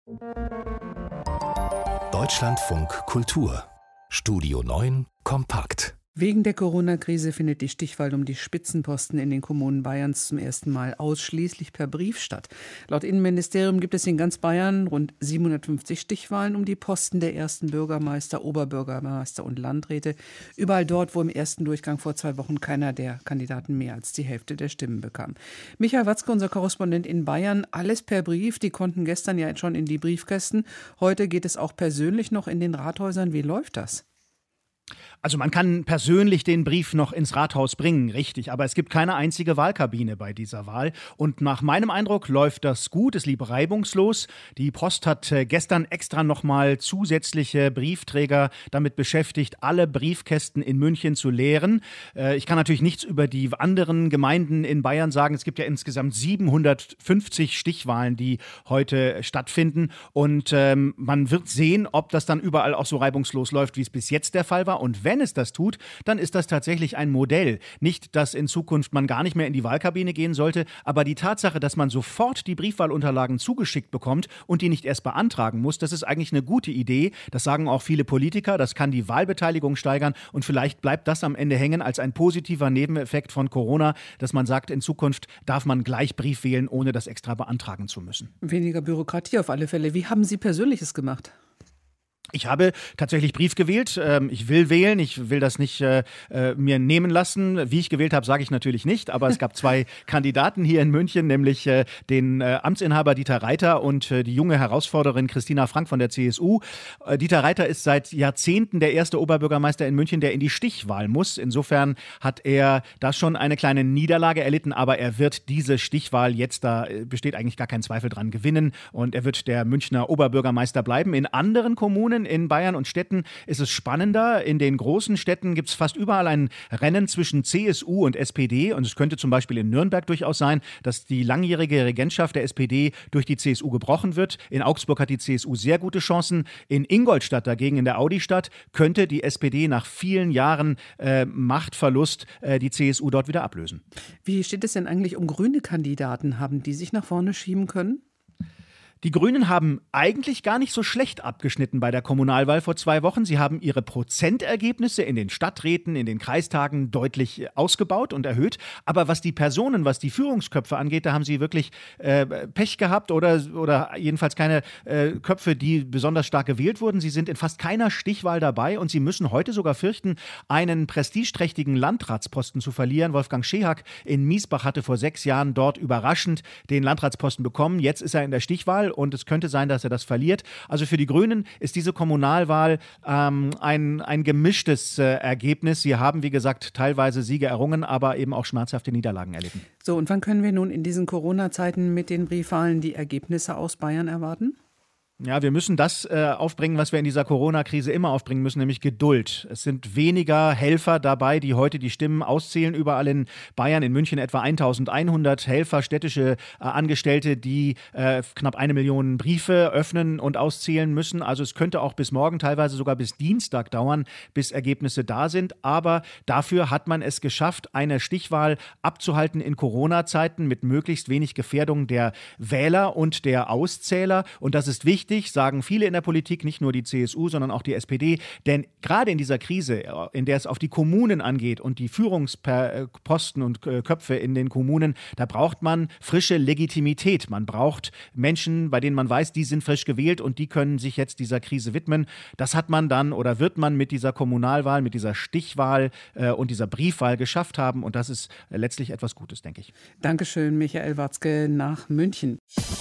Deutschlandfunk Kultur Studio 9 kompakt. Wegen der Corona-Krise findet die Stichwahl um die Spitzenposten in den Kommunen Bayerns zum ersten Mal ausschließlich per Brief statt. Laut Innenministerium gibt es in ganz Bayern rund 750 Stichwahlen um die Posten der ersten Bürgermeister, Oberbürgermeister und Landräte. Überall dort, wo im ersten Durchgang vor 2 Wochen keiner der Kandidaten mehr als die Hälfte der Stimmen bekam. Michael Watzke, unser Korrespondent in Bayern, alles per Brief. Die konnten gestern ja schon in die Briefkästen. Heute geht es auch persönlich noch in den Rathäusern. Wie läuft das? Also man kann persönlich den Brief noch ins Rathaus bringen, richtig, aber es gibt keine einzige Wahlkabine bei dieser Wahl. Und nach meinem Eindruck läuft das gut, es lief reibungslos. Die Post hat gestern extra nochmal zusätzliche Briefträger damit beschäftigt, alle Briefkästen in München zu leeren. Ich kann natürlich nichts über die anderen Gemeinden in Bayern sagen. Es gibt ja insgesamt 750 Stichwahlen, die heute stattfinden. Und man wird sehen, ob das dann überall auch so reibungslos läuft, wie es bis jetzt der Fall war. Und wenn es das tut, dann ist das tatsächlich ein Modell. Nicht, dass in Zukunft man gar nicht mehr in die Wahlkabine gehen sollte, aber die Tatsache, dass man sofort die Briefwahlunterlagen zugeschickt bekommt und die nicht erst beantragen muss, das ist eigentlich eine gute Idee. Das sagen auch viele Politiker. Das kann die Wahlbeteiligung steigern und vielleicht bleibt das am Ende hängen als ein positiver Nebeneffekt von Corona, dass man sagt, in Zukunft darf man gleich Brief wählen, ohne das extra beantragen zu müssen. Weniger Bürokratie auf alle Fälle. Wie haben Sie Persönliches gemacht? Ich habe tatsächlich Brief gewählt. Ich will wählen. Ich will das nicht mir nehmen lassen. Wie ich gewählt habe, sage ich natürlich nicht. Aber es gab 2 Kandidaten hier in München, nämlich den Amtsinhaber Dieter Reiter und die junge Herausforderin Christina Frank von der CSU. Dieter Reiter ist seit Jahrzehnten der erste Oberbürgermeister in München, der in die Stichwahl muss. Insofern hat er da schon eine kleine Niederlage erlitten. Aber er wird diese Stichwahl jetzt, da besteht eigentlich gar kein Zweifel dran, gewinnen. Und er wird der Münchner Oberbürgermeister bleiben. In anderen Kommunen in Bayern und Städten ist es spannender. In den großen Städten gibt es fast überall ein Rennen zwischen CSU und SPD. Und es könnte zum Beispiel in Nürnberg durchaus sein, dass die langjährige Regentschaft der SPD durch die CSU gebrochen wird. In Augsburg hat die CSU sehr gute Chancen. In Ingolstadt dagegen, in der Audistadt, könnte die SPD nach vielen Jahren Machtverlust die CSU dort wieder ablösen. Wie steht es denn eigentlich um grüne Kandidaten? Haben die sich nach vorne schieben können? Die Grünen haben eigentlich gar nicht so schlecht abgeschnitten bei der Kommunalwahl vor 2 Wochen. Sie haben ihre Prozentergebnisse in den Stadträten, in den Kreistagen deutlich ausgebaut und erhöht. Aber was die Personen, was die Führungsköpfe angeht, da haben sie wirklich Pech gehabt oder jedenfalls keine Köpfe, die besonders stark gewählt wurden. Sie sind in fast keiner Stichwahl dabei und sie müssen heute sogar fürchten, einen prestigeträchtigen Landratsposten zu verlieren. Wolfgang Schehack in Miesbach hatte vor 6 Jahren dort überraschend den Landratsposten bekommen. Jetzt ist er in der Stichwahl und es könnte sein, dass er das verliert. Also für die Grünen ist diese Kommunalwahl ein gemischtes Ergebnis. Sie haben, wie gesagt, teilweise Siege errungen, aber eben auch schmerzhafte Niederlagen erlitten. So, und wann können wir nun in diesen Corona-Zeiten mit den Briefwahlen die Ergebnisse aus Bayern erwarten? Ja, wir müssen das aufbringen, was wir in dieser Corona-Krise immer aufbringen müssen, nämlich Geduld. Es sind weniger Helfer dabei, die heute die Stimmen auszählen. Überall in Bayern, in München etwa 1100 Helfer, städtische Angestellte, die knapp 1 Million Briefe öffnen und auszählen müssen. Also es könnte auch bis morgen, teilweise sogar bis Dienstag dauern, bis Ergebnisse da sind. Aber dafür hat man es geschafft, eine Stichwahl abzuhalten in Corona-Zeiten mit möglichst wenig Gefährdung der Wähler und der Auszähler. Und das ist wichtig. Sagen viele in der Politik, nicht nur die CSU, sondern auch die SPD. Denn gerade in dieser Krise, in der es auf die Kommunen angeht und die Führungsposten und Köpfe in den Kommunen, da braucht man frische Legitimität. Man braucht Menschen, bei denen man weiß, die sind frisch gewählt und die können sich jetzt dieser Krise widmen. Das hat man dann oder wird man mit dieser Kommunalwahl, mit dieser Stichwahl und dieser Briefwahl geschafft haben. Und das ist letztlich etwas Gutes, denke ich. Dankeschön, Michael Watzke nach München.